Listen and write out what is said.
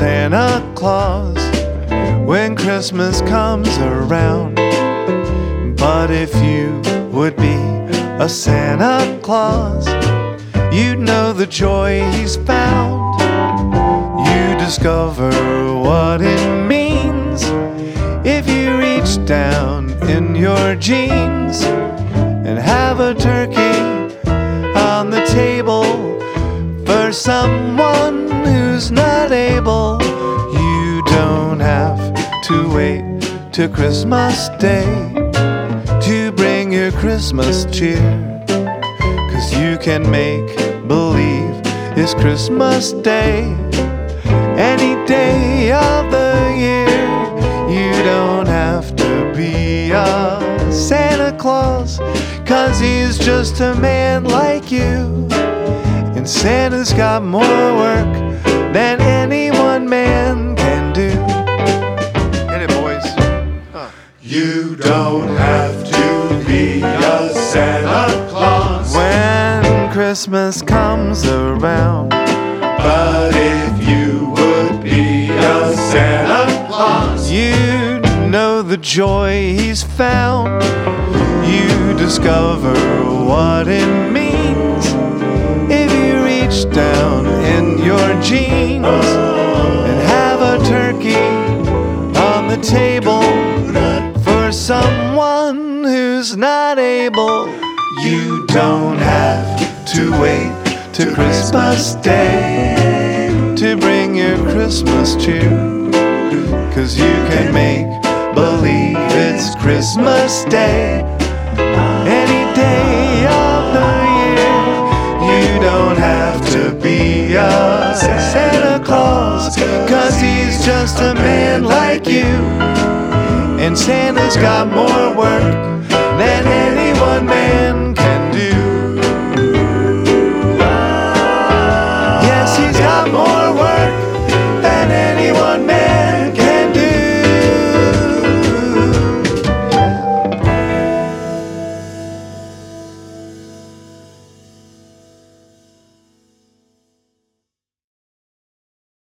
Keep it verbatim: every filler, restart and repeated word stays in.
Santa Claus when Christmas comes around. But if you would be a Santa Claus, you'd know the joy he's found. You discover what it means if you reach down in your jeans and have a turkey on the table for someone who's not able. You don't have to wait till Christmas Day to bring your Christmas cheer, 'cause you can make believe it's Christmas Day any day of the year. You don't have to be a Santa Claus, 'cause he's just a man like you. And Santa's got more work than any one man can do. Hit it, boys. Huh. You don't have to be a Santa Claus when Christmas comes around. But if you would be a Santa Claus, you know the joy he's found. You discover what it means if you reach down in your jeans and have a turkey on the table for someone who's not able. You don't have to wait till Christmas Day to bring your Christmas cheer, 'cause you can make believe it's Christmas Day any day of the year. You don't have to be a Santa Claus, 'cause he's just a man like you. And Santa's got more work than any one man